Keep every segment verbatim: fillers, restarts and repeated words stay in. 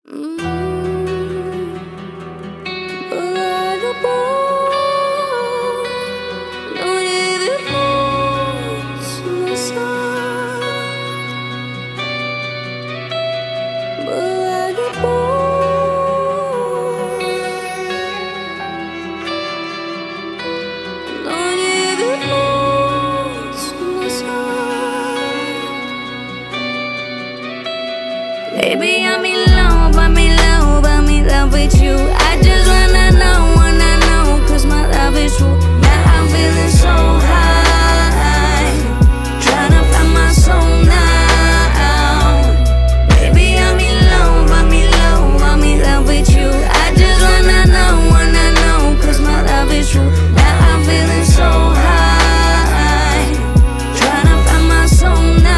Mm, Была любовь, но не вернусь назад. Была любовь, но не вернусь назад. Baby, I'm in love, I'm in love, I'm in love with you. I just wanna know, wanna know, cause my love is true. Now I'm feeling so high, tryna find my soul now. Baby, I'm in love, I'm in love, I'm in love with you. I just wanna know, wanna know, cause my love is true. Now I'm feeling so high, tryna find my soul now.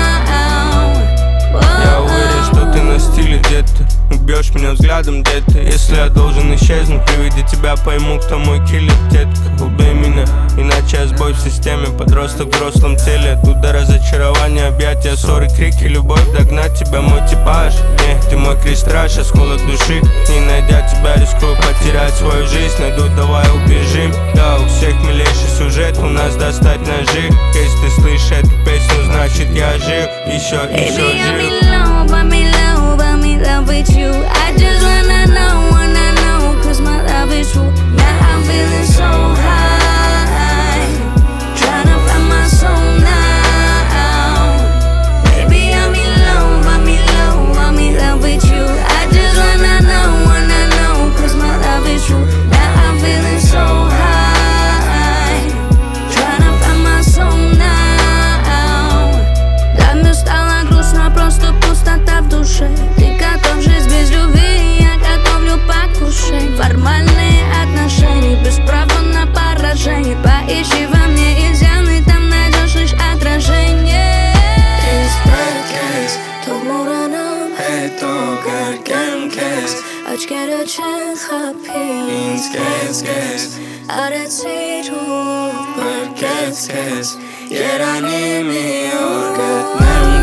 Я уверен, что ты на стиле, где-то убьешь меня взглядом, где-то. Если я должен исчезнуть, при виде тебя пойму, кто мой киллер, детка. Убей меня, иначе я сбой в системе. Подросток в взрослом теле, тут до разочарования, объятия, ссоры, крики, любовь. Догнать тебя мой типаж, не, ты мой крестраж, осколок души. Не найдя тебя, рискую потерять свою жизнь. Найду, давай убежим. Да, у всех милейший сюжет, у нас достать ножи. Если ты слышишь эту песню, значит я жив, еще, еще Baby, I'm жив. in love, I'm in love, I'm in love with you. I just wanna know, wanna know, cause my love is true. Now I'm feeling so high, tryna find my soul now. Baby, I'm in love, I'm in love, I'm in love with you. I just wanna know, wanna know, cause my love is true. Now I'm feeling so high, tryna find my soul now. Для меня стало грустно, просто пустота в душе. Ты готов жить без любви, я готовлю покушать. Формальные отношения, без права на поражение. Поищи во мне изъяны, там найдешь лишь отражение. Из тумуранам Это görkem kes, очкերը չեն խափի ինձ kes kes, Արեցիր ու për kes kes. Երանի մի օր գտնեմ